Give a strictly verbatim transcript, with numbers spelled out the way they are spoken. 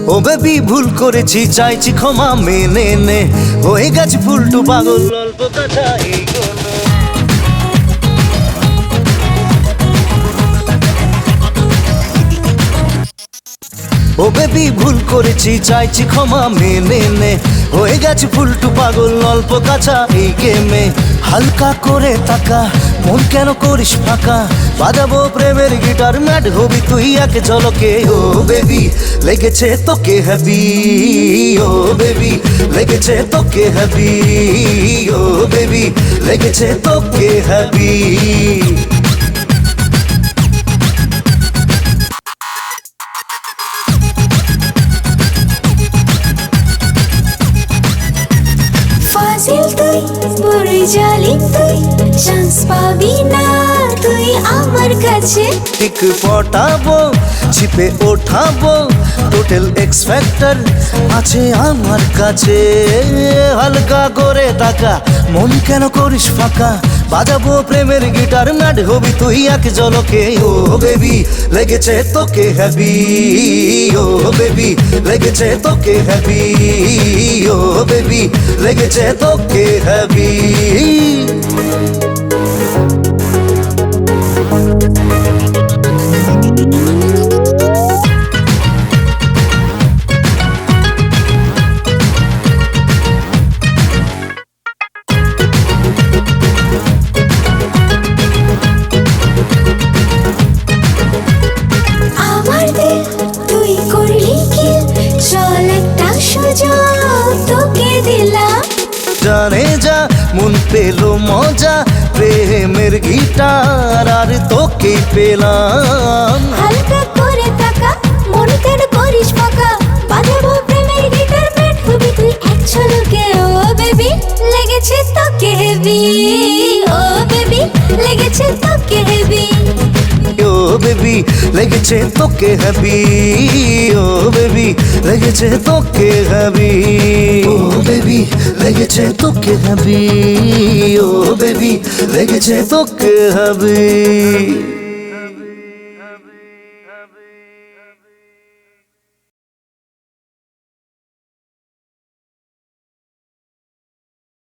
ও baby ভুল করেছি চাইছি ক্ষমা মেনে নে হয়ে গেছে ফুলটু পাগল অল্প কথা এইগুলো ও বেবি ভুল করেছি চাইছি ক্ষমা মেনে নে হয়ে গেছে ফুলটু পাগল অল্প কাছা এই গেমে হালকা করে তাকা মন কেন করিস ফাঁকা বাজাবো প্রেমের গিটার ম্যাড হবি তুই এক ঝলকে ও বেবি লেগেছে তোকে হ্যাপি ও বেবি লেগেছে তোকে হ্যাপি ও বেবি লেগেছে তোকে হ্যাপি ফাজিল তুই বড়ই জালিম তুই চান্স পাবি না তুই আমার কাছে ঠিক পটাবো ছিপে ওঠাবো টোটাল এক্স ফ্যাক্টর আছে আমার কাছে হালকা করে তাকা মন কেন করিস ফাঁকা বাজাবো প্রেমের গিটার ম্যাড হবি তুই এক ঝলকে ও বেবি লেগেছে তোকে হ্যাপি ও বেবি লেগেছে তোকে হ্যাপি ও বেবি লেগেছে তোকে হ্যাপি আমার দিল তুই করলি কি চল একটা সুযোগ তোকে দিলাম জানে যা মন পেলো মজা প্রেমের গিটার আর তোকে পেলাম হালকা করে তাকা মন কেন করিস ফাঁকা বাজাবো প্রেমের গিটার ম্যাড হবি তুই এক ঝলকে ও বেবি লেগেছে তোকে হেভি ও বেবি লেগেছে তোকে হেভি ও বেবি লেগেছে তোকে হ্যাপি ও বেবি লেগেছে তোকে হ্যাপি ও বেবি লেগেছে তোকে হ্যাপি ও বেবি লেগেছে তোকে হ্যাপি